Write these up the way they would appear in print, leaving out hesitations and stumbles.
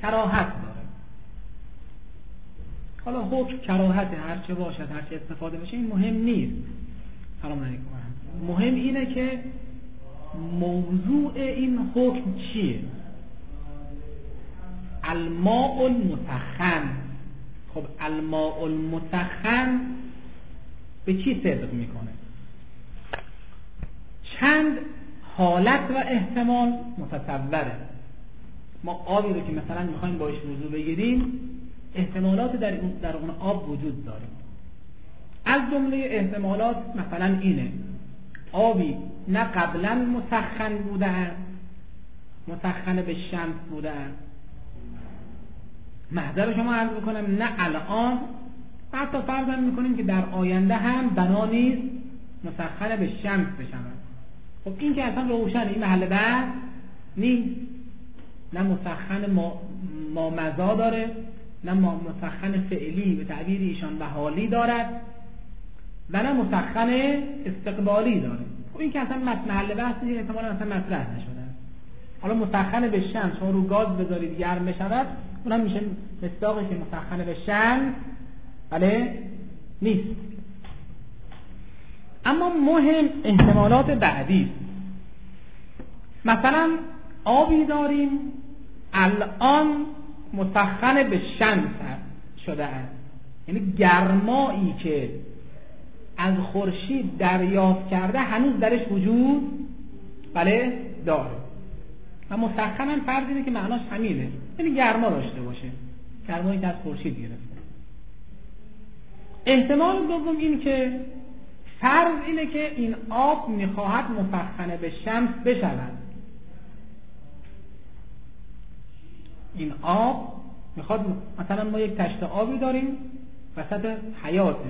کراهت داره. حالا حکم کراهت هر چه باشد، هر چه استفاده بشه، این مهم نیست. سلام علیکم. مهم اینه که موضوع این حکم چیه؟ الماء المسخن. خب الماء المسخن به چی صدق میکنه؟ چند حالت و احتمال متصوره. ما آبی رو که مثلا میخوایم باش وضو بگیریم، احتمالات در اون آب وجود داره. از جمله احتمالات مثلا اینه: آبی نه قبلا مسخن بوده است، مسخن به شمس بوده است، محضر شما عرض بکنم نه الان، حتی فرض میکنیم که در آینده هم بنا نیست مسخن به شمس بشود. خب این که اصلا روشن، این محل بحث نیست. نه مسخن ما مزا داره، نه مسخن فعلی به تعبیر ایشان و حالی دارد، و نه مسخن استقبالی داره. خب این که اصلا محل بحث نیست، احتمالاً اصلا مطرح نشده. حالا مسخن به شمس شما رو گاز بذارید گرم بشود، اونم میشه مصداقی که مسخن به شمس بله نیست. اما مهم احتمالات بعدی. مثلا آبی داریم الان مسخن به شمس شده است، یعنی گرمایی که از خورشید دریافت کرده هنوز درش وجود بله داره. و مسخن هم فرض اینه که معناش همینه، یعنی گرما داشته باشه، گرمایی که از خورشید گرفته. احتمال دوم این که فرض اینه که این آب میخواهد مسخن به شمس بشود. این آب میخواد، مثلا ما یک تشت آبی داریم وسط حیاته،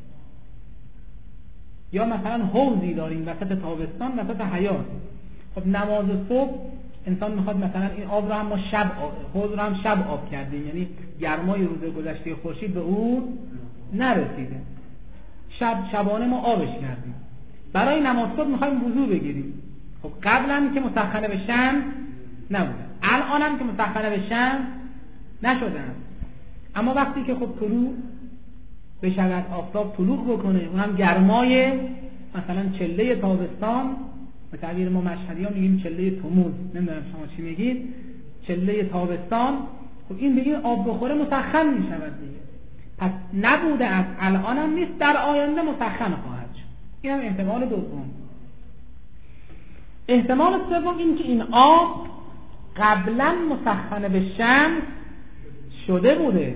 یا مثلا حوضی داریم وسط تابستان وسط حیات. خب نماز صبح انسان میخواد مثلا این آب رو هم ما حوض رو هم شب آب کردیم، یعنی گرمای روز گذشته خورشید به اون نرسیده، شبانه ما آبش کردیم، برای نماز صبح میخوایم وضو بگیریم. خب قبلا که مسخن به شمس نبوده، الان هم که مسخن به شمس نشده است. اما وقتی که خب طلوع بشود، آفتاب طلوع بکنه، اونم گرمای مثلا چله تابستان، به تعبیر ما مشهدی ها میگیم چله تموز، نمیدونم شما چی میگید، چله تابستان، خب این به این آب بخوره مسخن میشود دیگه. پس نبوده است، الان هم نیست، در آینده مسخن خواهد شد. این هم احتمال دوم. احتمال سوم این که این آب قبلا مسخن به شمس شده بوده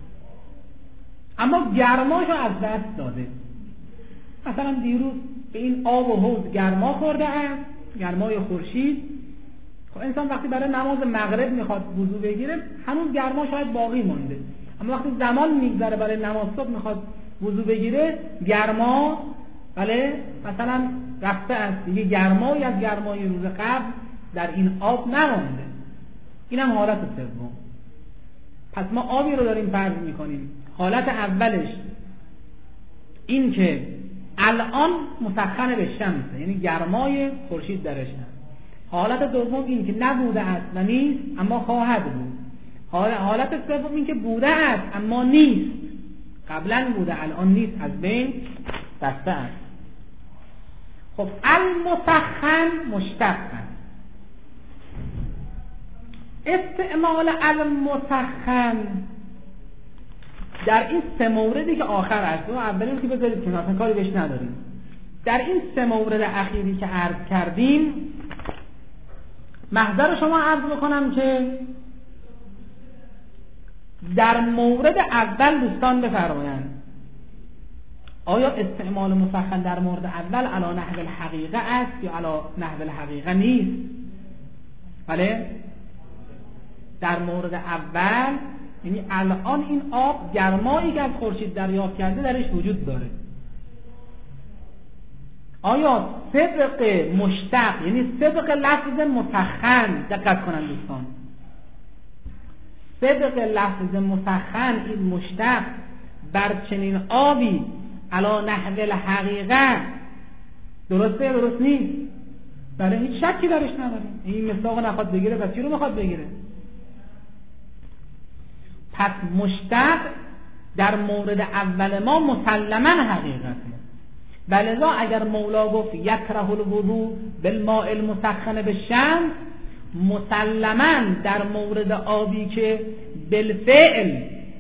اما گرماشو از دست داده. مثلا دیروز به این آب و حوض گرما خورده است، گرمای خورشید. خب انسان وقتی برای نماز مغرب میخواد وضو بگیره هنوز گرما شاید باقی مونده، اما وقتی زمان میگذره برای نماز صبح میخواد وضو بگیره گرما بله مثلا رفته است دیگه، گرمایی از گرمای روز قبل در این آب نمونده. اینم حالت سوم. پس ما آبی رو داریم فرض میکنیم، حالت اولش این که الان مسخن به شمسه، یعنی گرمای خورشید درش هست. حالت دوم این که نبوده است و نیست اما خواهد بود. حالت سوم این که بوده است اما نیست، قبلا بوده الان نیست، از بین رفته است. خب المسخن مشتق است. استعمال المسخن در این سه موردی که آخر است، و اولی که بذارید که مثلا کاری بهش نداریم، در این سه مورد اخیری که عرض کردیم محضر شما عرض بکنم که در مورد اول دوستان بفرمایند آیا استعمال مسخن در مورد اول علی نحو الحقیقه است یا علی نحو الحقیقه نیست؟ بله، در مورد اول یعنی الان این آب گرمایی که از خورشید دریافت کرده درش وجود داره. آیا صدق مشتق یعنی صدق لفظ مسخن، دقت کنن دوستان، صدق لفظ مسخن این مشتق بر چنین آبی علی نحو الحقیقه درسته یا درست نیست؟ بله، هیچ شکی درش نداریم. این مصداق نخواد بگیره پس چی رو میخواد بگیره؟ پس مشتق در مورد اول ما مسلما حقیقته. ولذا اگر مولا گفت یکره الوضوء بالماء المسخن بالشمس، مسلما در مورد آبی که بالفعل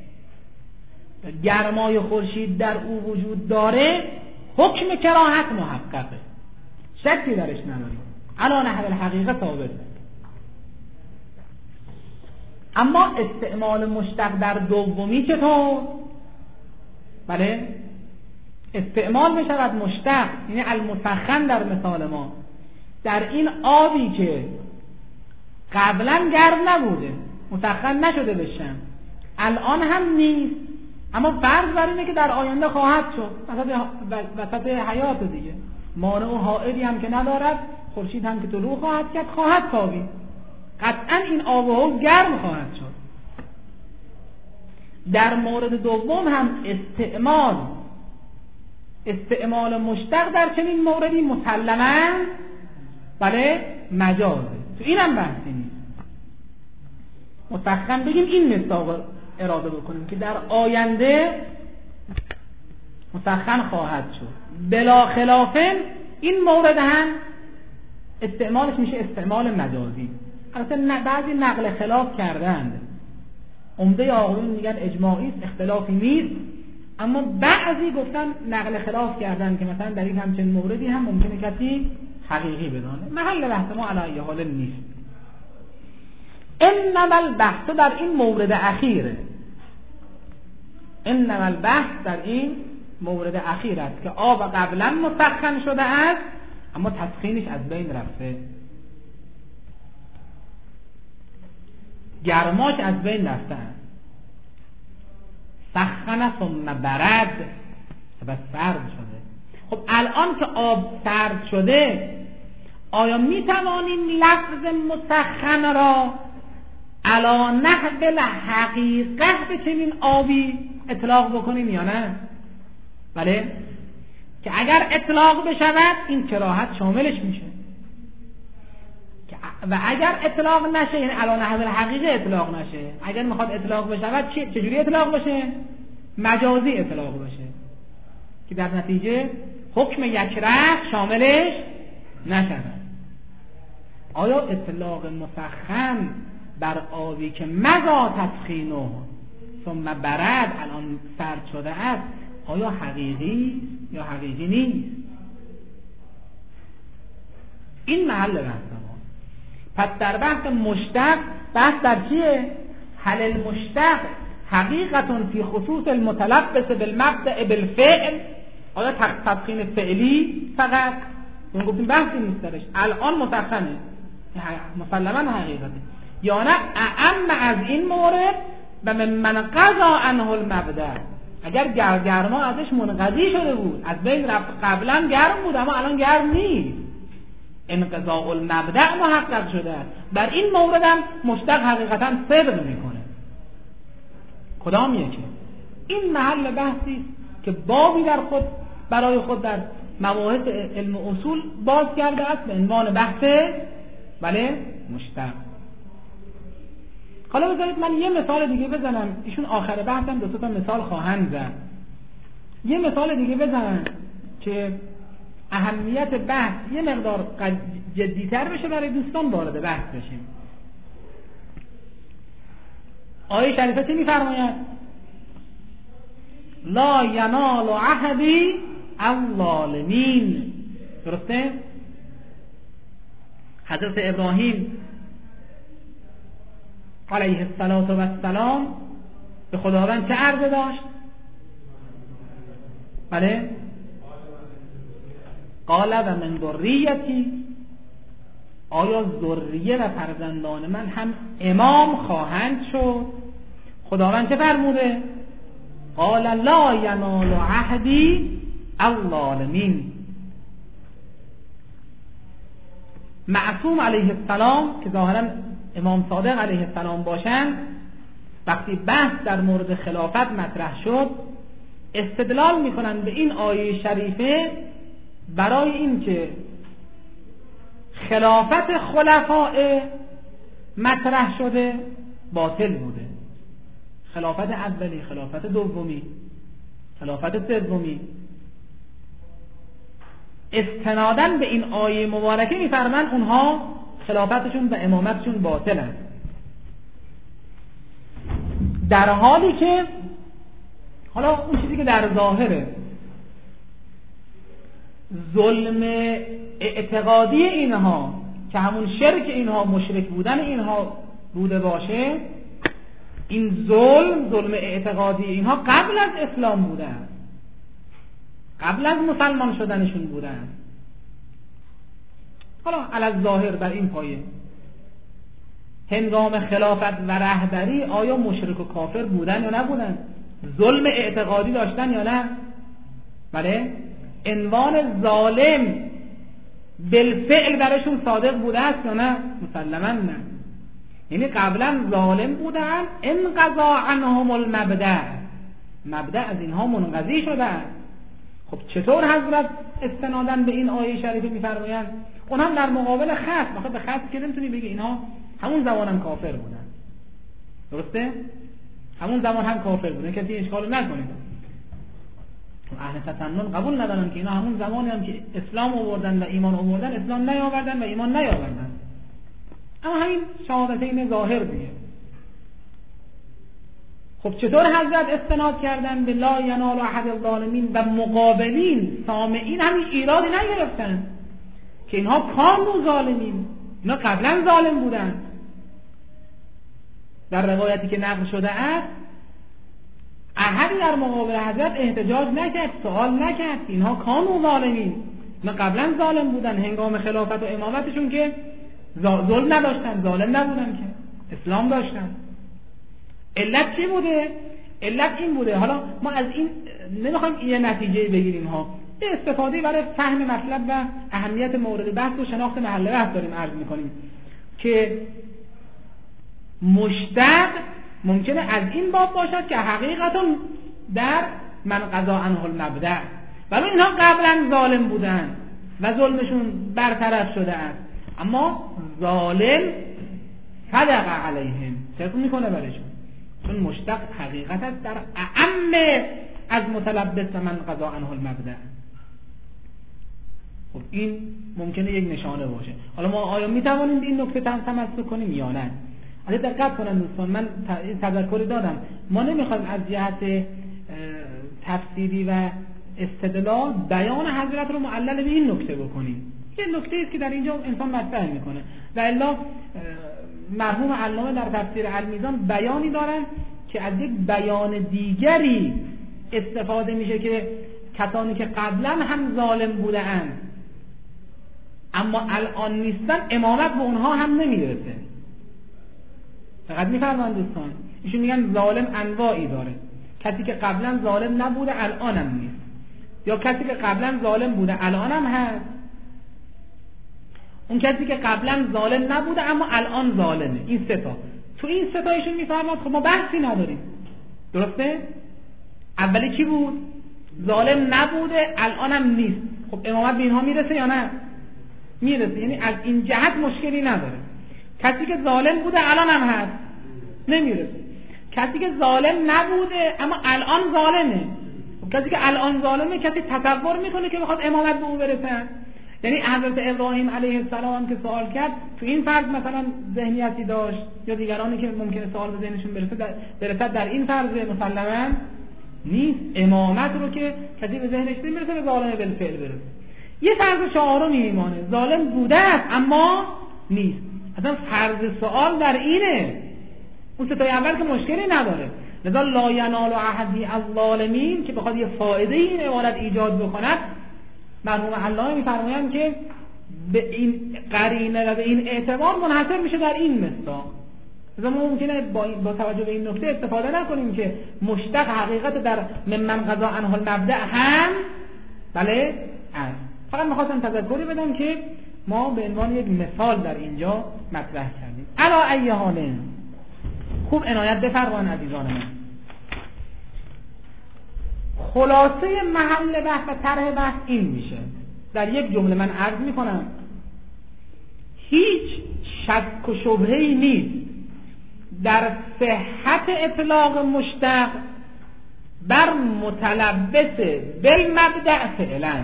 گرمای خورشید در او وجود داره حکم کراهت محققه، شکی درش نداریم، علی نحو الحقیقه ثابته. اما استعمال مشتق در دومی چطور؟ بله، استعمال بشود مشتق، یعنی المسخن در مثال ما، در این آبی که قبلا گرم نبوده، مسخن نشده بشن، الان هم نیست، اما فرض بر اینه که در آینده خواهد شد، وسط حیات دیگه، مانع و حائلی هم که ندارد، خورشید هم که طلوع خواهد کرد، خواهد تابید، قطعا این آب و حوض گرم خواهد شد. در مورد دوم هم استعمال مشتق در چنین موردی مسلماً بله مجازه، تو اینم بحثی نیست. مسخن بگیم این مصداق اراده بکنیم که در آینده مسخن خواهد شد. بلا خلافه این مورد هم استعمالش میشه استعمال مجازی. البته بعضی نقل خلاف کردند، عمده آقایون میگن اجماعی است، اختلافی نیست، اما بعضی گفتن نقل خلاف کردن که مثلا در این همچین موردی هم ممکنه کسی حقیقی بدانه. محل بحث ما علی حال نیست. انما البحث در این مورد اخیره، انما البحث در این مورد اخیر است که آب قبلا مسخن شده است اما تسخینش از بین رفته، گرماش از بین رفته است. سخن ثم برد، بس سرد شده. خب الان که آب سرد شده، آیا می توانیم لفظ مسخن را علی نحو الحقیقه به چنین آبی اطلاق بکنیم یا نه؟ بله، که اگر اطلاق بشود این کراهت شاملش میشه، و اگر اطلاق نشه یعنی علی نحو الحقیقه اطلاق نشه، اگر میخواد اطلاق بشود چجوری اطلاق بشه؟ مجازی اطلاق بشه که در نتیجه حکم یکره شاملش نشود. آیا اطلاق مسخن بر آبی که مضا تسخینه ثم برد الان سرد شده است آیا حقیقی یا حقیقی نیست؟ این محل بحث ما. پس در بحث مشتق بحث در چیه؟ هل المشتق حقیقتون فی خصوص المتلبس بالمبدأ بالفعل، آیا تسخین فعلی فقط؟ اون گفتیم بحثی نیست درش، الان مسخنه مسلما حقیقته، یا نه اعم از این مورد و من قضا عنه المبدأ، اگر گرما ازش منقضی شده بود، از بین رفت، قبلا گرم بود اما الان گرم نیست، انقضاء المبدأ محقق شده است. در این مورد هم مشتق حقیقتا صدق میکنه. کدام یکی؟ این محل بحثی است که بابی در خود برای خود در مباحث علم اصول باز کرده است به عنوان بحث بله مشتق. حالا بذارید من یه مثال دیگه بزنم، ایشون آخر بحثم دو تا مثال خواهند زد. یه مثال دیگه بزنم که اهمیت بحث یه مقدار جدی‌تر بشه برای دوستان وارد بحث بشیم. آیه شریفه چی می‌فرماید؟ لا ینال عهدی الظالمین. درسته؟ حضرت ابراهیم علیه السلام به خداوند چه عرضه داشت؟ بله؟ قال و من ذریتی، آیا ذریه و فرزندان من هم امام خواهند شد؟ خداوند چه فرموده؟ قال لا ینال عهدی الظالمین. معصوم علیه السلام که ظاهرا امام صادق علیه السلام باشند، وقتی بحث در مورد خلافت مطرح شد استدلال میکنند به این آیه شریفه برای اینکه خلافت خلفاء مطرح شده باطل بوده، خلافت اولی، خلافت دومی، خلافت سومی، استناداً به این آیه مبارکه می‌فرمایند اونها خلافتشون و امامتشون باطل است، در حالی که حالا اون چیزی که در ظاهره ظلم اعتقادی اینها که همون شرک اینها، مشرک بودن اینها بوده باشه، این ظلم اعتقادی اینها قبل از اسلام بوده است، قبل از مسلمان شدنشون بوده است. حالا علی ظاهر بر این پایه هنگام خلافت و رهبری آیا مشرک و کافر بودن یا نبودن؟ ظلم اعتقادی داشتن یا نه؟ بله. عنوان ظالم بالفعل برشون صادق بوده است یا نه؟ مسلماً نه. یعنی قبلا ظالم بودن، انقضا عنهم المبدأ، مبدأ از اینها منقضی شده است. خب چطور حضرت استنادن به این آیه شریفه میفرمایند اون هم در مقابل خصم؟ آخه به خصم که نمیتونی بگی اینها همون زمان هم کافر بودن، درسته؟ همون زمان هم کافر بودن، کسی اشکال نکنه. اهل تسنن قبول ندارن که اینا همون زمانی هم که اسلام آوردن و ایمان آوردن اسلام نیاوردن و ایمان نیاوردن، اما همین شهادتین ظاهر دیگه. خب چطور حضرت استناد کردن به لا ینال احد الظالمین و مقابلین سامعین همین ایرادی نگرفتن که اینها کانوا ظالمین، اینا قبلا ظالم بودن. در روایتی که نقل شده است احدی در مقابل حضرت احتجاج نکرد، سوال نکرد، اینها کانوا ظالمین، اینا قبلا ظالم بودن، هنگام خلافت و امامتشون که ظلم نداشتن، ظالم نبودن، که اسلام داشتن. علت چی بوده؟ علت این بوده. حالا ما از این نمیخوایم یه نتیجه بگیریم ها، یه استفاده برای فهم مطلب و اهمیت مورد بحث و شناخت محل بحث داریم عرض میکنیم که مشتق ممکنه از این باب باشد که حقیقتا در من قضا عنه المبدأ، ولی اینها قبلا ظالم بودن و ظلمشون برطرف شده است، اما ظالم صدق علیهم، صدق میکنه برشون، چون مشتق حقیقت است در اعم از متلبس و من قضا عنه المبدأ. خب این ممکنه یک نشانه باشه. حالا ما آیا میتوانیم به این نکته تمسک کنیم یا نه؟ اگه دقت کنن دوستان، من تذکری دادم ما نمیخوایم از جهت تفسیری و استدلال بیان حضرت رو معلل به این نکته بکنیم. یه نکته است که در اینجا انسان مطرح میکنه و الا مرحوم علامه در تفسیر المیزان بیانی دارن که از یک بیان دیگری استفاده میشه که کسانی که قبلا هم ظالم بودند اما الان نیستن امامت به اونها هم نمیرسه. فقط میفرمایند دوستان ایشون میگن ظالم انواعی داره، کسی که قبلا ظالم نبوده الان هم نیست، یا کسی که قبلا ظالم بوده الان هم هست، اون کسی که قبلا ظالم نبوده اما الان ظالمه. این سه تا، تو این سه تا ایشون میفرماد خب ما بحثی نداریم، درسته؟ اولی کی بود؟ ظالم نبوده الان هم نیست. خب امامت به اینها میرسه یا نه؟ میرسه، یعنی از این جهت مشکلی نداره. کسی که ظالم بوده الان هم هست نمیرسه. کسی که ظالم نبوده اما الان ظالمه، کسی که الان ظالمه کسی تصور میکنه که بخواد امامت به او برسه. یعنی حضرت ابراهیم علیه السلام که سوال کرد تو این فرض مثلا ذهنیتی داشت، یا دیگرانی که ممکنه سوال به ذهنشون برسه در این فرض مسلماً نیست. امامت رو که کسی به ذهنش نمیرسه به ظالم بالفعل برسه. یه فرض چهارمی ایمانه، ظالم بوده است اما نیست. اصلا فرض سوال در اینه، اون ستای اول که مشکلی نداره. لذا لا ینال احدی الظالمین که بخواد یه فایده این عبارت ایجاد بکند، مرحوم علامه میفرمایند که به این قرینه و به این اعتبار منحصر میشه در این مصداق. لذا ما ممکنه با توجه به این نکته استفاده نکنیم که مشتق حقیقت در من قضا عنه المبدأ هم بله است. فقط میخواستم تذکری بدم که ما به عنوان یک مثال در اینجا مطرح کردیم. علی ای حال خوب عنایت بفرمایید عزیزان من. خلاصه محل بحث و طرح بحث این میشه، در یک جمله من عرض میکنم هیچ شک و شبهه‌ای نیست در صحت اطلاق مشتق بر متلبس بالمبدأ فعلا.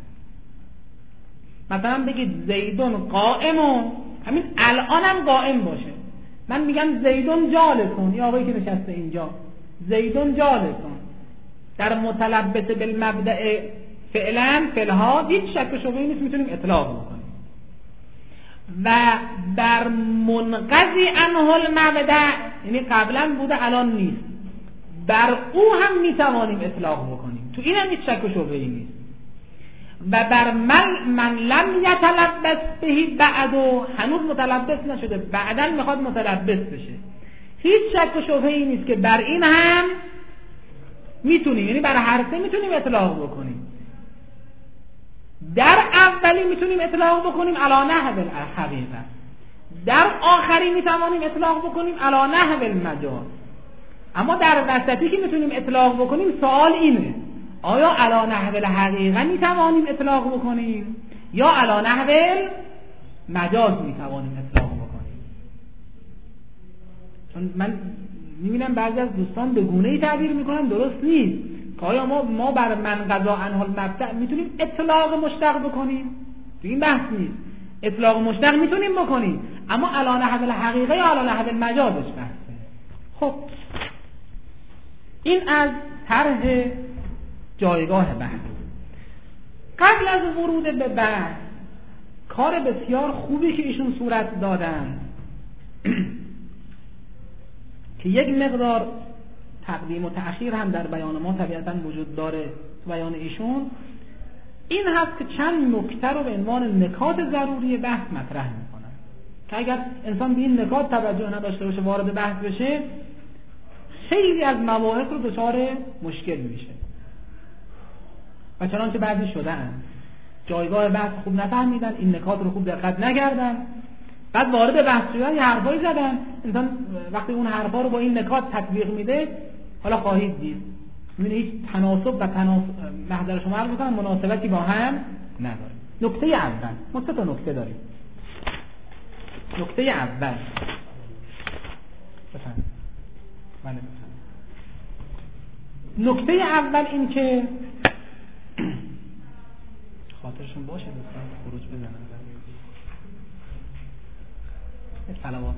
مثلا بگید زیدون قائمون، همین الانم قائم باشه. من میگم زیدون جالسون، یا آقایی که نشسته اینجا زیدون جالسون، در متلبس بالمبدأ فعلا فعلها هیچ شک و شبهه‌ای نیست، میتونیم اطلاق بکنیم. و بر منقضی عنه المبدأ، یعنی قبلا بوده الان نیست، بر او هم میتوانیم اطلاق بکنیم، تو این هم هیچ شک و شبهه‌ای نیست. و بر من لم یتلبس بهی بعد، و هنوز متلبس نشده بعداً میخواد متلبس بشه، هیچ شک و شبهه‌ای نیست که بر این هم میتونیم، یعنی بر هر سه میتونیم اطلاق بکنیم. در اولی میتونیم اطلاق بکنیم علی نحو الحقیقه، در آخری میتوانیم اطلاق بکنیم علی نحو المجاز. اما در وسطی که میتونیم اطلاق بکنیم، سوال اینه آیا علی نحو الحقیقه میتوانیم اطلاق بکنیم یا علی نحو المجاز میتوانیم اطلاق بکنیم؟ چون من میبینم بعضی از دوستان به گونه‌ای تعبیر میکنن درست نیست که آیا ما بر من قضا عنه المبدأ میتونیم اطلاق مشتق بکنیم؟ تو این بحث نیست. اطلاق مشتق میتونیم بکنیم، اما علی نحو الحقیقه یا علی نحو المجازش بحثه. خب این از طرح جایگاه بحث. قبل از ورود به بحث، کار بسیار خوبی که ایشون صورت دادن که یک مقدار تقدیم و تأخیر هم در بیان ما طبیعتاً وجود داره تو بیان ایشون، این هست که چند نکته رو به عنوان نکات ضروری بحث مطرح میکنن که اگر انسان به این نکات توجه نداشته باشه، وارد بحث بشه، خیلی از مباحث رو دچار مشکل میشه. و چنانچه بعضی شدن جایگاه بحث خوب نفهمیدن، این نکات رو خوب دقت نکردن، بعد وارد بحث شدن یه حرفایی زدن. انسان وقتی اون حرفا رو با این نکات تطبیق میده، حالا خواهید دید میبینید هیچ تناسب و محضر شما عرض میکنم مناسبتی با هم نداره. نکته اول، ما 3 تا نکته داریم. نکته اول بفرمایید. نکته اول این که خاطرشون باشه دوستان خروج بزنن صلوات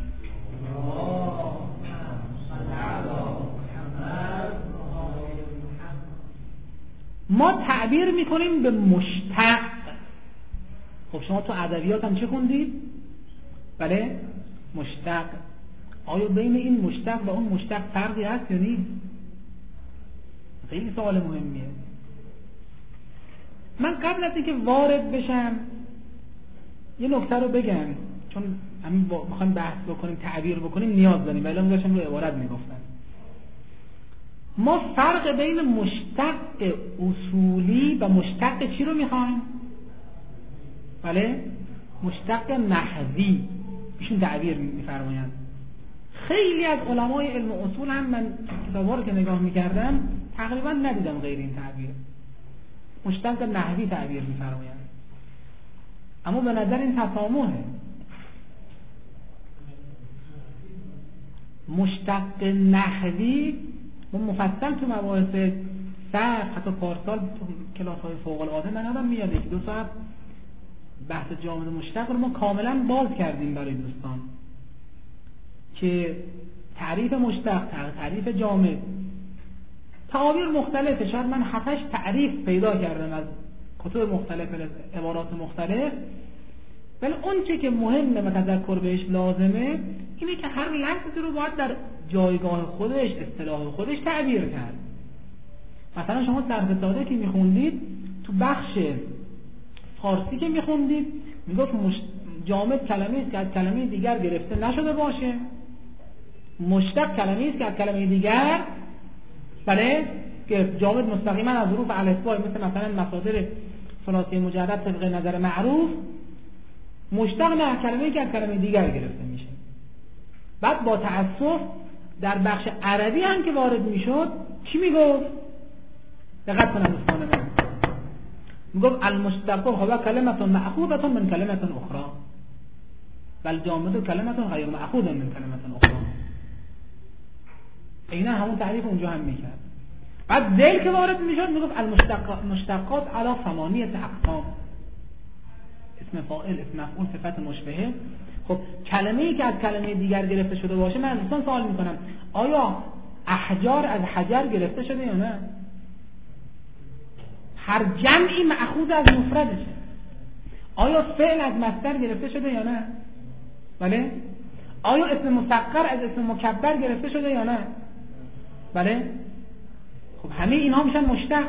ما تعبیر میکنیم به مشتق. خب شما تو ادبیات هم چه خوندید؟ بله مشتق. آیا بین این مشتق و اون مشتق فرقی هست یا نیست؟ خیلی سوال مهمیه. من قبل از اینکه وارد بشم یه نکته رو بگم، چون همین میخوایم بحث بکنیم تعبیر بکنیم نیاز داریم، ولی من داشتم رو عبارت میگفتم. ما فرق بین مشتق اصولی و مشتق چی رو میخوایم؟ بله مشتق نحوی. ایشون تعبیر میفرمایند. خیلی از علمای علم اصول هم من کتابا رو که نگاه میکردم تقریبا ندیدم غیر این تعبیر. مشتق نحوی تعبیر میفرمایند. اما به نظر این تسامحه. مشتق نحوی و مفصل تو مباحث صرف حتی پارسال تو کلاس‌های فوق العاده من آدم میاد 1-2 ساعت بحث جامد مشتق رو ما کاملا باز کردیم برای دوستان که تعریف مشتق، تعریف جامد، تعابیر مختلفه. شاید من 7-8 تعریف پیدا کردم از کتب مختلف، عبارات مختلف، ولی اون چی که مهمه و تذکر بهش لازمه اینه که هر لفظی رو باید در جایگاه خودش، اصطلاح خودش تعبیر کرد. مثلا شما صرف ساده که میخوندید تو بخش فارسی که میخوندید میگفت جامد کلمه است که از کلمه دیگر گرفته نشده باشه، مشتق کلمه است که از کلمه دیگر بله که جامد مستقیما از حروف الفبا مثلا مصادر ثلاثی مجرد طبق نظر معروف، مشتق نه کلمه‌ای که از کلمه دیگر گرفته میشه. بعد با تأسف در بخش عربی هم که وارد میشد چی میگفت؟ دقت کنید دوستان من. میگفت المشتق هو کلمه مأخوذه من کلمه اخرى والجامد کلمه غیر مأخوذه من کلمه اخرى. اینا همون تعریف اونجا هم میکرد. بعد ذیل که وارد میشد میگفت المشتقات علی 8 اقسام، اسم فاعل، اسم مفعول، صفت مشبهه. خب کلمه‌ای که از کلمه دیگر گرفته شده باشه، من از دوستان سوال میکنم آیا احجار از حجر گرفته شده یا نه؟ هر جمعی مأخوذ از مفردشه. آیا فعل از مصدر گرفته شده یا نه؟ بله. آیا اسم مصغر از اسم مکبر گرفته شده یا نه؟ بله. خب همه اینها میشن مشتق،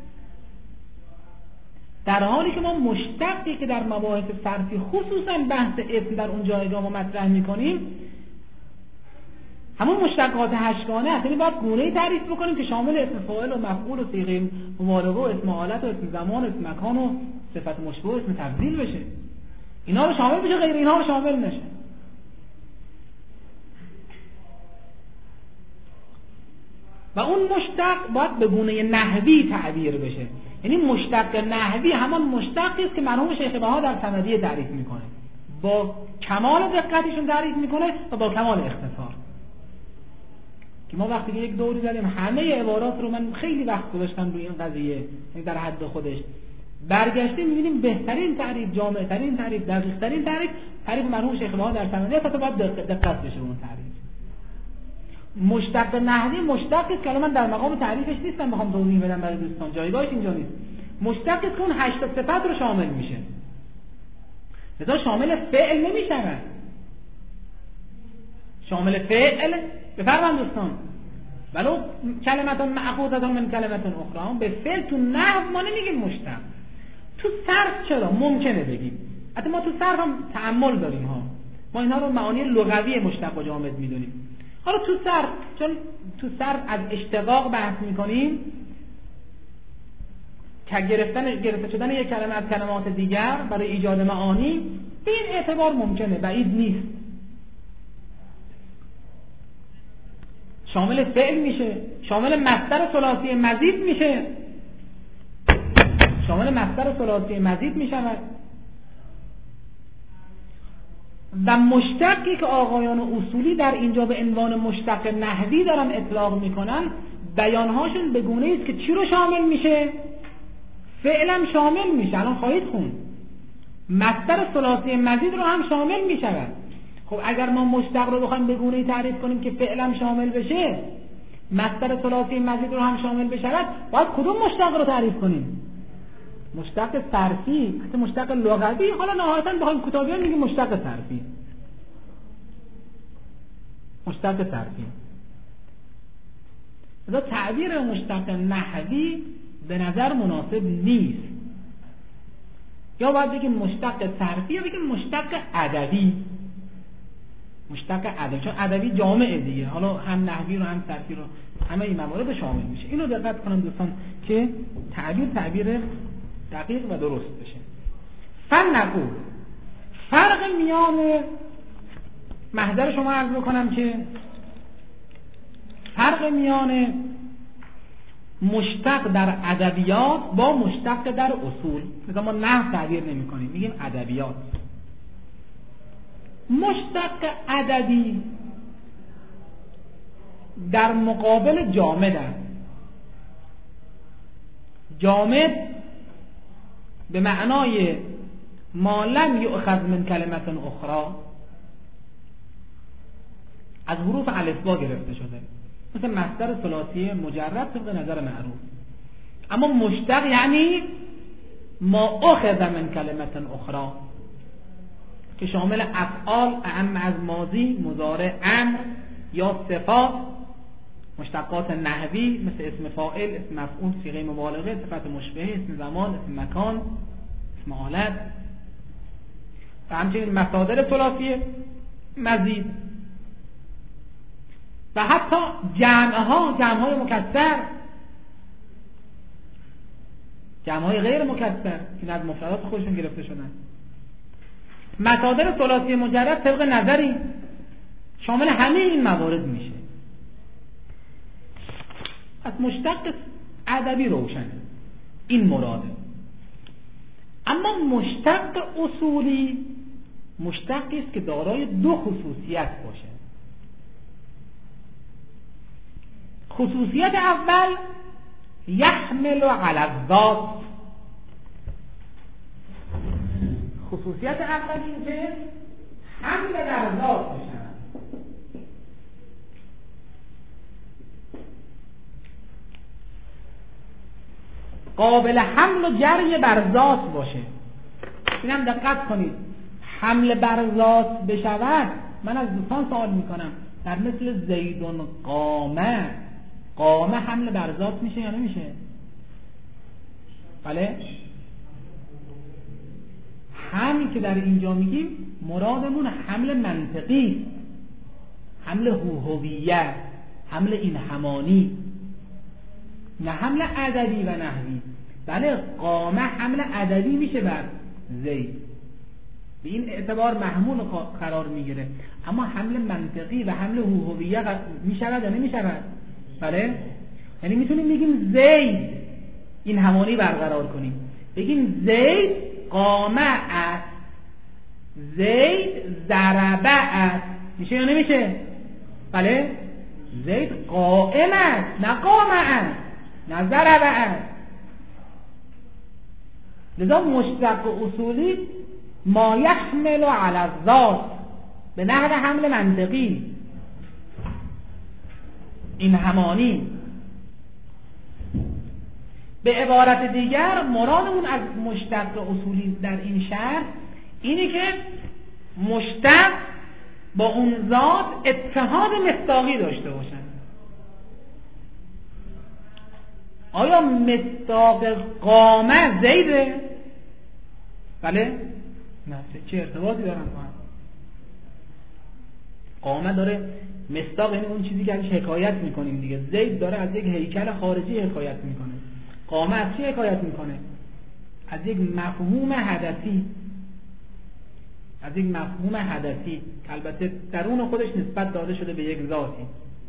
در حالی که ما مشتقی که در مباحث صرفی خصوصا بحث اسم در اون جایگاه ما مطرح میکنیم همون مشتقات 8گانه هست. یعنی باید گونه‌ای تعریف بکنیم که شامل اسم فاعل و مفعول و صیغه مبالغه و اسم حالت و اسم زمان و اسم مکان و صفت مشبه و اسم تفضیل بشه. اینا رو شامل بشه، غیر اینها رو شامل نشه. و اون مشتق باید به گونه نحوی تعبیر بشه. یعنی مشتق نحوی همان مشتقی است که مرحوم شیخ بها در صمدیه تعریف میکنه، با کمال دقتشون تعریف میکنه و با کمال اختصار. که ما وقتی که یک دوری زدیم همه عبارات رو، من خیلی وقت گذاشتم روی این قضیه، در حد خودش برگشتیم می‌بینیم بهترین تعریف، جامع‌ترین تعریف، دقیق‌ترین تعریف مرحوم شیخ بها در صمدیه. تا باید دقت بشه اون تعریف. مشتق نحوی مشتقی است که من در مقام تعریفش نیستم بخوام توضیح بدم برای دوستان، جایگاهش اینجا نیست. مشتقی است که اون 8 صفت رو شامل میشه، لذا شامل فعل نمیشه. شامل فعل بفرمایید دوستان، ولو کلمات مأخوذة من کلمات اخرى، به فعل تو نحو ما نمیگیم مشتق. تو صرف چرا ممکنه بگیم، حتی ما تو صرف هم تأمل داریم ها، ما اینها رو معانی لغوی مشتق و جامد میدونیم. حالا تو صرف، چون تو صرف از اشتقاق بحث میکنیم که گرفته شدن یک کلمه از کلمات دیگر برای ایجاد معانی، به این اعتبار ممکنه، بعید نیست. شامل فعل میشه، شامل مصدر ثلاثی مزید میشه، شامل مصدر ثلاثی مزید میشود. و مشتقی که آقایان اصولی در اینجا به عنوان مشتق نحوی دارن اطلاق میکنن، بیانهاشون به گونه است که چی رو شامل میشه؟ فعلم شامل میشه. الان خواهید خوند مصدر ثلاثی مزید رو هم شامل میشود. خب اگر ما مشتق رو بخوایم به گونه‌ای تعریف کنیم که فعلم شامل بشه، مصدر ثلاثی مزید رو هم شامل بشود، باید کدوم مشتق رو تعریف کنیم؟ مشتق صرفی، حتی مشتق لغوی. حالا نهایتاً بخوایم کتابیان میگیم مشتق صرفی. مشتق صرفی. لذا تعبیر مشتق نحوی به نظر مناسب نیست. یا باید بگیم مشتق صرفی یا بگیم مشتق ادبی. مشتق ادبی، چون ادبی جامعه دیگه، حالا هم نحوی رو هم صرفی رو همه این موارد شامل میشه. اینو دقت کنن دوستان که تعبیر دقیق و درست بشه. فنقول فرق میان محضر شما عرض بکنم که فرق میان مشتق در ادبیات با مشتق در اصول، مثلا ما نحو تعبیر نمی کنیم، میگیم ادبیات. مشتق ادبی در مقابل جامد است. جامد به معنای ما لم یؤخذ من کلمت اخرى، از حروف الفبا گرفته شده، مثل مصدر ثلاثی مجرد طبق نظر معروف. اما مشتق یعنی ما اخذ من کلمت اخرى، که شامل افعال اعم از ماضی، مضارع، امر یا صفات، مشتقات نحوی مثل اسم فاعل، اسم مفعول، صیغه مبالغه، صفت مشبهه، اسم زمان، اسم مکان، اسم حالت، و همچنین مصادر ثلاثی مزید، و حتی جمع‌های مکسر، جمع‌های غیر مکسر که از مفردات خودشون گرفته شدن. مصادر ثلاثی مجرد طبق نظری شامل همه این موارد میشه. از مشتق ادبی روشنه این مراده. اما مشتق اصولی مشتقی است که دارای دو خصوصیت باشه. خصوصیت اول یحمل علی الذات. خصوصیت اول این که حمل بر ذات بشن. قابل حمل و جری بر ذات باشه. اینم دقت کنید، حمل بر ذات بشود. من از دوستان سوال میکنم در مثل زیدون قامه حمل بر ذات میشه یا نمیشه؟ بله؟ همین که در اینجا میگیم مرادمون حمل منطقی، حمل هویت، حمل این همانی، نه حمل عددی و نحوی. بله قامه حمل عددی میشه بر زید، به این اعتبار محمول قرار میگیره، اما حمل منطقی و حمل هویت میشود یا نمیشود؟ بله، یعنی میتونیم بگیم زید این همانی برقرار کنیم، بگیم زید قامه است، زید ضربه است، میشه یا نمیشه؟ بله، زید قائم است نه قامه است نه ضربه است. لذا مشتق اصولی ما یحمل علی الذات به نحو حمل منطقی، این همانی. به عبارت دیگر مرادمون از مشتق اصولی در این شرط اینه که مشتق با اون ذات اتحاد مصداقی داشته باشن. آیا مصداق قامه زیده؟ بله؟ نه، چه ارتباطی دارن با هم؟ قامه داره مصداق، یعنی اون چیزی که ازش حکایت میکنیم دیگه. زید داره از یک هیکل خارجی حکایت میکنه. قامه از چی حکایت میکنه؟ از یک مفهوم هدفی، از یک مفهوم هدفی که البته درون خودش نسبت داده شده به یک ذاتی.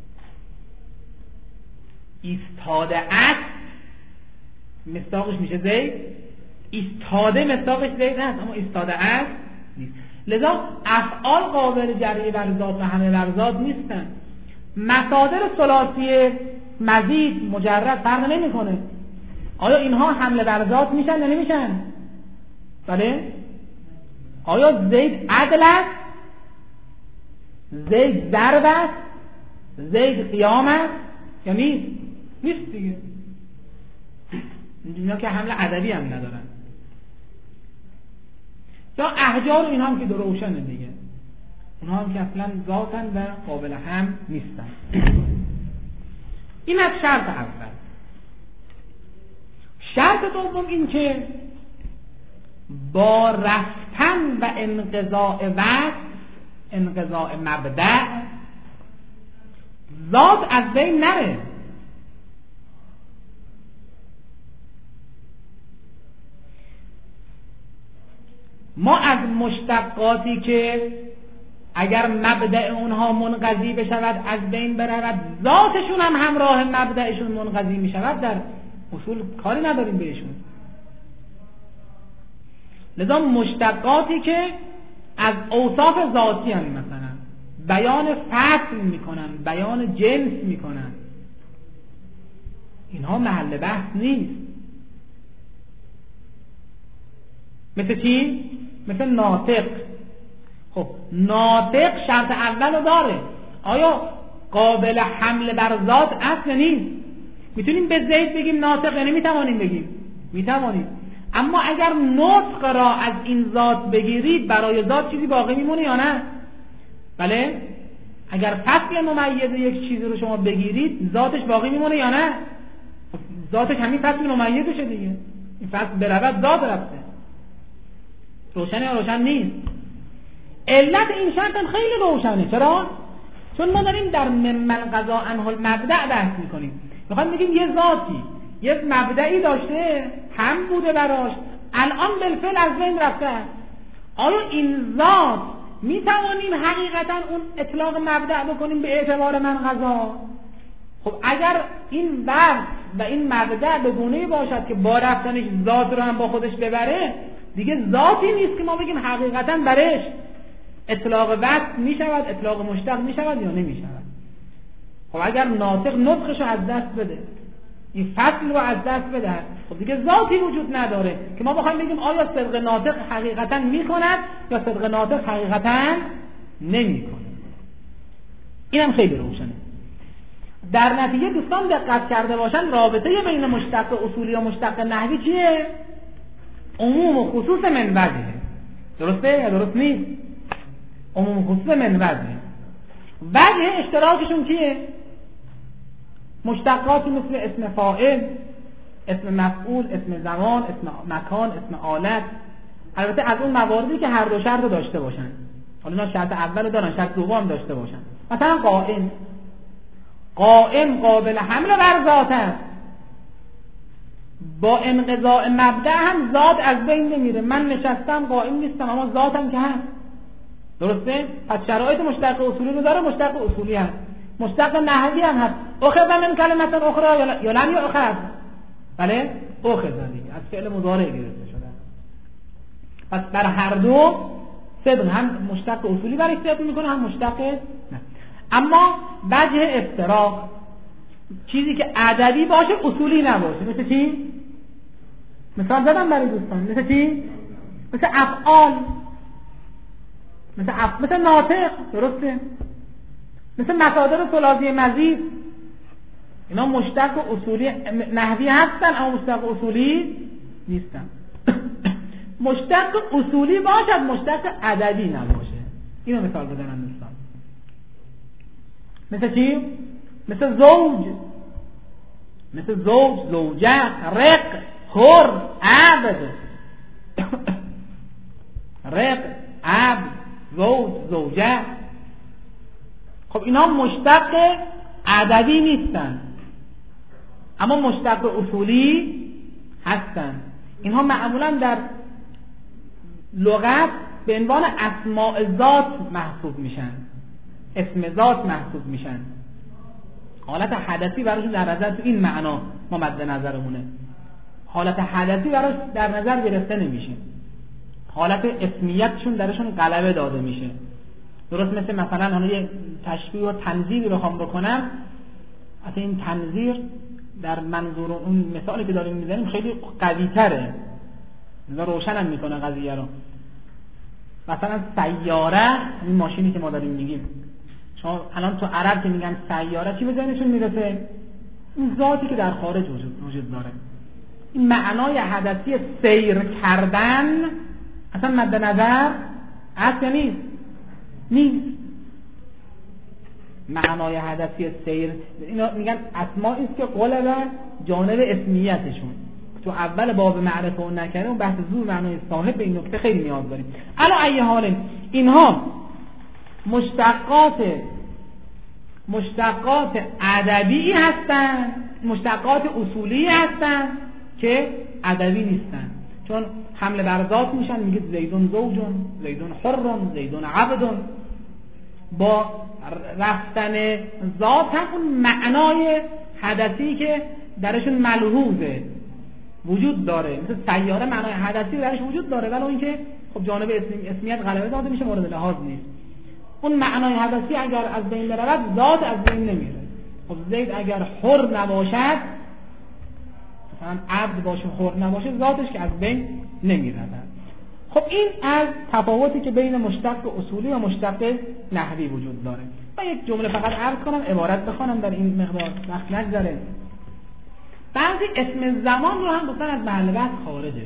ایستاده است مصداقش میشه زید، ایستاده مصداقش زید هست اما ایستاده است نیست. لذا افعال قابل جری بر ذات و همه بر ذات نیستن. مصادر ثلاثی مزید مجرد فرق نمیکنه. آیا اینها حمله بر ذات میشن یا نمیشن؟ بله؟ آیا زید عدل است؟ زید ضرب است؟ زید قیام است؟ یا نیست؟ نیست دیگه. اینا که حمله عددی هم ندارن. یا احجار و اینها هم که در روشنه دیگه، اونها هم که اصلا ذاتن و قابل هم نیستن. این از شرط اول. شرط دوم این که با رفتن و انقضاء وقت، انقضاء مبدأ، ذات از بین نره. ما از مشتقاتی که اگر مبدأ اونها منقضی بشود از بین برود، ذاتشون هم همراه مبدأشون منقضی میشود، در اصول کاری نداریم بهشون. لذا مشتقاتی که از اوصاف ذاتی هم مثلا بیان فصل میکنن، بیان جنس میکنن، اینها محل بحث نیست. مثل چی؟ مثل ناطق. خب ناطق شرط اول رو داره، آیا قابل حمل بر ذات است یا نیست؟ میتونیم به زید بگیم ناطق یا نمیتوانیم بگیم؟ میتوانیم. اما اگر نطق را از این ذات بگیرید برای ذات چیزی باقی میمونه یا نه؟ بله؟ اگر فصل ممیز یک چیزی رو شما بگیرید ذاتش باقی میمونه یا نه؟ ذاتش همین فصل ممیزشه دیگه. این فصل برود ذات رفته. روشنه یا روشن نیست؟ علت این شرط خیلی روشنه. چرا؟ چون ما داریم در ممن قضا عنه المبدأ بحث میکنیم. میخوایم بگیم یه ذاتی یک مبدئی داشته، هم بوده براش، الان بالفعل از بین رفته. آیا این ذات میتوانیم حقیقتا اون اطلاق مبدأ بکنیم به اعتبار من قضا؟ خب اگر این وقت و این مبدأ به گونه‌ای باشد که با رفتنش ذات رو هم با خودش ببره، دیگه ذاتی نیست که ما بگیم حقیقتا برش اطلاق وقت میشود، اطلاق مشتق میشود یا نمیشود. خب اگر ناطق نطقشو از دست بده، این فصل رو از دست بده، خب دیگه ذاتی وجود نداره که ما بخوایم بگیم آیا صدق ناطق حقیقتا میکند یا صدق ناطق حقیقتا نمیکنه. اینم خیلی روشنه. در نتیجه دوستان دقت کرده باشن رابطه بین مشتق اصولی و مشتق نحوی چیه؟ عموم و خصوص من وجهه. درسته یا درست نیست؟ عموم و خصوص من وجهه. وجه اشتراکشون کیه؟ مشتقاتی مثل اسم فاعل، اسم مفعول، اسم زمان، اسم مکان، اسم آلت. البته از اون مواردی که هر دو شرط داشته باشن. حالا اینا شرط اول دارن، شرط دوم داشته باشن. مثلا قائم قابل حمل بر ذات است. با انقضاء مبدأ هم ذات از بین نمیره. من نشستم قائم نیستم اما ذاتم که هست. درسته؟ پس شرایط مشتق اصولی رو داره، مشتق اصولی هست. مشتق نحوی هم هست. اخذ من کلمه اخرى یا لم یؤخذ. بله؟ اخذ دیگه از فعل مضارع گرفته شده. پس بر هر دو صدق هم مشتق اصولی برای صدق میکنه هم مشتق نه. اما وجه افتراق چیزی که ادبی باشه اصولی نباشه. مثل چی؟ مثال زدم برای دوستان. مثل چی؟ مثل افعال، مثل ناطق. درسته؟ مثل مصادر ثلاثی مزید. اینا مشتق اصولی نحوی هستن اما مشتق اصولی نیستن. مشتق اصولی باشد مشتق ادبی نباشه. اینو مثال بزنم دوستان. مثل چی؟ مثل زوج، زوجه، رق، حر، عبد. رق، عبد، زوج، زوجه. خب اینا مشتق ادبی نیستن اما مشتق اصولی هستن. اینها معمولا در لغت به عنوان اسماء ذات محسوب میشن، اسم ذات محسوب میشن. حالت حدثی براشون در نظر تو این معنا ما مد نظرمونه. حالت حدثی براش در نظر گرفته نمیشه. حالت اسمیتشون درشون غلبه داده میشه. درست مثلا حالا یه تشبیه و تنظیری بخوام بکنم، اصلا این تنظیر در منظور اون مثالی که داریم میزنیم خیلی قوی تره، روشن هم میکنه قضیه رو. مثلا سیاره، این ماشینی که ما داریم میگیم، شما الان تو عرب که میگن سیاره چی به ذهنشون میرسه؟ این ذاتی که در خارج وجود داره. این معنای حدثی سیر کردن اصلا مد نظر هست یا نیست. معنای حدثی سیر اینا میگن اسمائی است که قلب جانب اسمیتشون. تو اول باب معرفه و نکره و بحث زور معنای صاحب به این نکته خیلی نیاز داریم. الا ای حال اینها مشتقات ادبی هستن، مشتقات اصولی هستن که ادبی نیستن. چون حمله بر ذات میشن، میگید زیدون زوجون، زیدون حرون، زیدون عبدون. با رفتن ذات هم اون معنای حدثی که درشون ملحوظه وجود داره. مثل سیاره معنای حدثی درش وجود داره ولی اون که خب جانب اسمیت غلبه داده میشه، مورد لحاظ نیست. اون معنای حدثی اگر از بین برود ذات از بین نمیره. خب زید اگر حر نباشد، مثلا عبد باشه حر نباشه، ذاتش که از بین نمیرود. خب این از تفاوتی که بین مشتق اصولی و مشتق نحوی وجود داره. من یک جمله فقط عرض کنم، عبارت بخونم در این مقدار وقت نگذره. بعضی اسم زمان رو هم گفتن از محل بحث خارجه.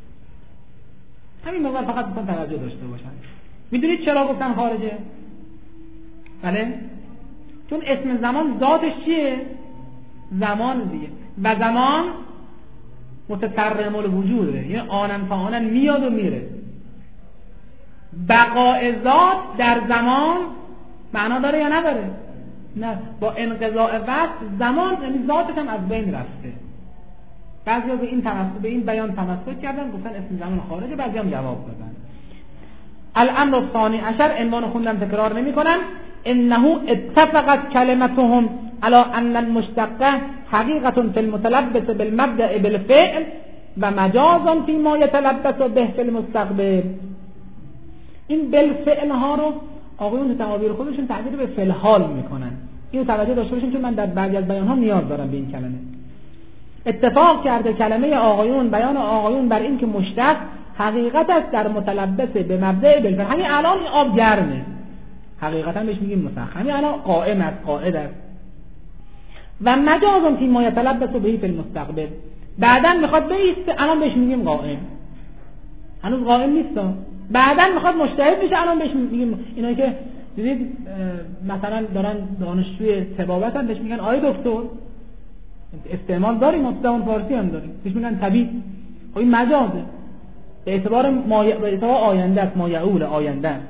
همین مقدار فقط بخون توجه داشته باشن. میدونید چرا گفتن خارجه؟ بله؟ چون اسم زمان ذاتش چیه؟ زمان دیگه. و زمان متترم الوجوده، یعنی آنن فآنن میاد و میره. بقاء ذات در زمان معنا داره یا نداره؟ نه. با انقضاء وقت زمان یعنی ذاتش هم از بین رفته. بعضیا به این بیان تمسک کردن، گفتن اسم زمان خارجه، بعضیا هم جواب دادن. الامر الثانی عشر، عنوان خوندم تکرار نمی‌کنم. انه اتفقت کلمتهم على ان المشتقه حقیقة فی المتلبس بالمبدأ بالفعل و مجازا فيما يتلبس به فی المستقبل. این بالفعل ها رو آقایون تو تعابیر خودشون تعبیر به فعل حال میکنن. اینو توجه داشته باشین، چون من در بعضی از بیان‌ها نیاز دارم به این کلمه. اتفاق کرده کلمه آقایون، بیان آقایون بر این که مشتق حقیقت است در متلبس به مبدأ بالفعل. همین الان این آب گرمه، حقیقتا بهش میگیم مسخن. همین الان قائم است، قاعد است. و مجازم فی ما یتلبس به فی المستقبل، بعداً میخواد بیسته، الان بهش میگیم قائم. هنوز قائم نیست، بعداً میخواد مجتهد بشه، الان بهش میگیم. اینایی که دیدید مثلا دارن دانشجوی طبابت بهش میگن آی دکتر، استعمال داریم، مستعمل فارسی هم داریم، بهش میگن طبیب. خب این مجازه به اعتبار آینده است، ما یعول آینده است.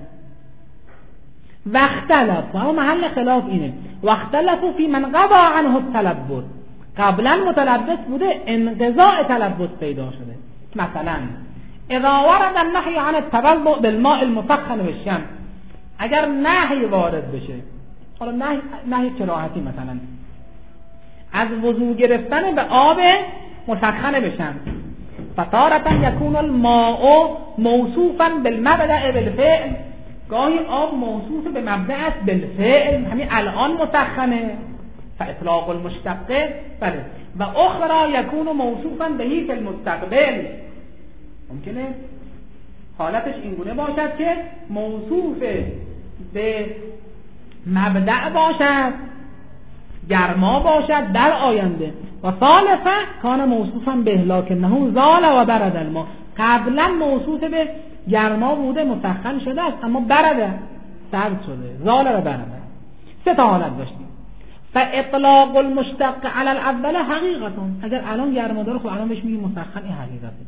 واختلف، اما محل خلاف اینه، واختلفوا فی من قضا عنه التلبس، قبلا متلبس بوده انقضاء تلبس پیدا شده. مثلا اذا ورد النهی عن التوضؤ بالماء المسخن بالشمس، اگر نهی وارد بشه، حالا نهی کراهتی، مثلا از وضو گرفتن به آب مسخن بشن، فتارة یکون الماء موصوفا بالمبدأ بالفعل، گاهی آب موصوف به مبدأ است بالفعل، همین الان مسخنه، فاطلاق المشتق، بله، و اخرى یکون موصوفا بهی فی المستقبل، ممکنه حالتش اینگونه باشد که موصوف به مبدأ باشد، گرما باشد در آینده، و ثالثه کان موصوفا به لکنه زال و برد الماء، قبلا موصوف به گرما بوده، مسخن شده است، اما برده، سرد شده، زال و برده. سه تا حالت داشتیم. فاطلاق المشتق علی الاول حقیقتون، اگر الان گرما داره، خب الان بهش میگیم مسخن، این حقیقته.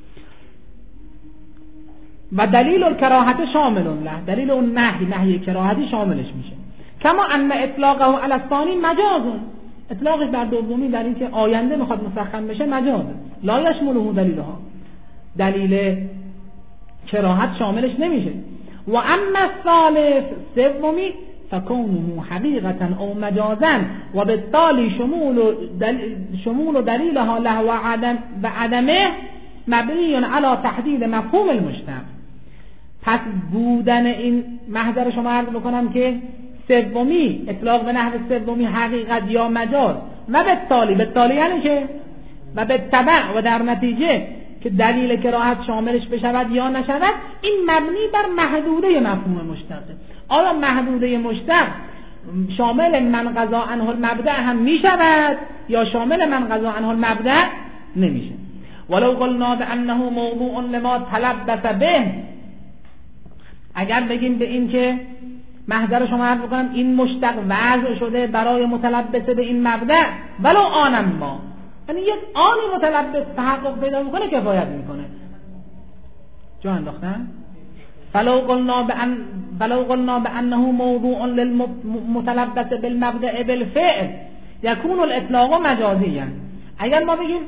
و دلیل الکراهت شامل له، دلیل اون نهی کراهتی شاملش میشه. کما ان اطلاقه علی الثانی مجازون، اطلاقش بر دومی در این که آینده میخواد مسخن بشه مجازه، لا یشمله دلیلها، دلیل کراهت شاملش نمیشه. و اما الثالث، سومی، فکونه حقیقتا او مجازا و بالتالي شمول دلیلها له و عدمه مبنی علی تحدید مفهوم المشتق. پس بودن این محضر شما عرض بکنم که سومی، اطلاق به نحو سومی حقیقت یا مجاز، و بالتالي یعنی که و بالتبع و در نتیجه که دلیل کراهت شاملش بشود یا نشود، این مبنی بر محدوده مفهوم مشتق. آیا محدوده مشتق شامل من قضا عنه المبدأ هم میشود یا شامل من قضا عنه المبدأ نمیشه؟ ولو قلنا بانه موضوع لما تلبس به، اگر بگیم به این که محضر شما عرض بکنم این مشتق وضع شده برای متلبس به این مبدأ، ولو آنم ما، یعنی یک آنی متلبس تحقق پیدا میکنه کفایت میکنه. جا انداختن؟ فلو قلنا بانه موضوع للمتلبس بالمبدأ بالفعل یکون الاطلاق مجازیا، اگر ما بگیم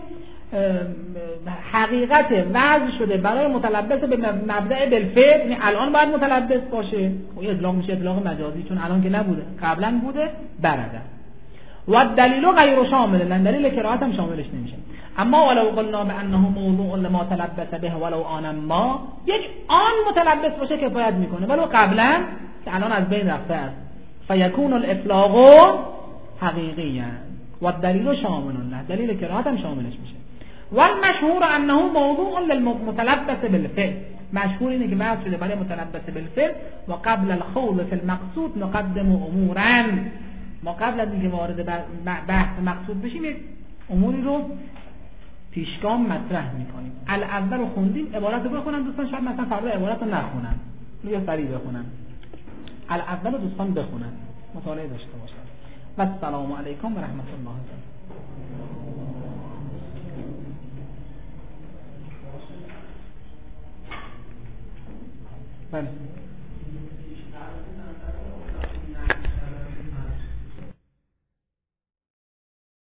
حقیقت وضع شده برای متلبس به مبدأ بالفعل، یعنی الان باید متلبس باشه، خب اطلاق میشه اطلاق مجازی، چون الان که نبوده، قبلا بوده، برده. و دلیل غیر شامل، لان دلیل کراهت هم شاملش نمیشه. اما ولو قلنا بانه موضوع لما تلبس به ولو آن ما، یک آن متلبس باشه کفایت میکنه، ولو قبلا که الان از بین رفته است، فیکون الاطلاق حقیقیا و الدلیل شامل له، دلیل کراهت هم شاملش میشه. و المشهور انه موضوع للمتلبس بالفعل، مشهور اینه که وضع شده برای متلبس بالفعل. و قبل الخوض فی المقصود نقدم امورا، ما قبل از اینکه وارد بحث مقصود بشیم اموری رو پیشگام مطرح میکنیم. الاول رو خوندیم، عبارت رو بخونم دوستان، شاید مثلا فردا عبارت رو نخونم، یا سریع بخونم. الاول رو دوستان بخونن، مطالعه داشته باشن. و السلام علیکم و رحمت الله. بله.